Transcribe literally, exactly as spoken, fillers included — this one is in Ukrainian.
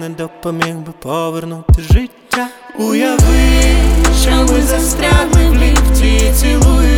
не допоміг би повернути життя. Уяви, що ми застрягли в ліфті і цілуємо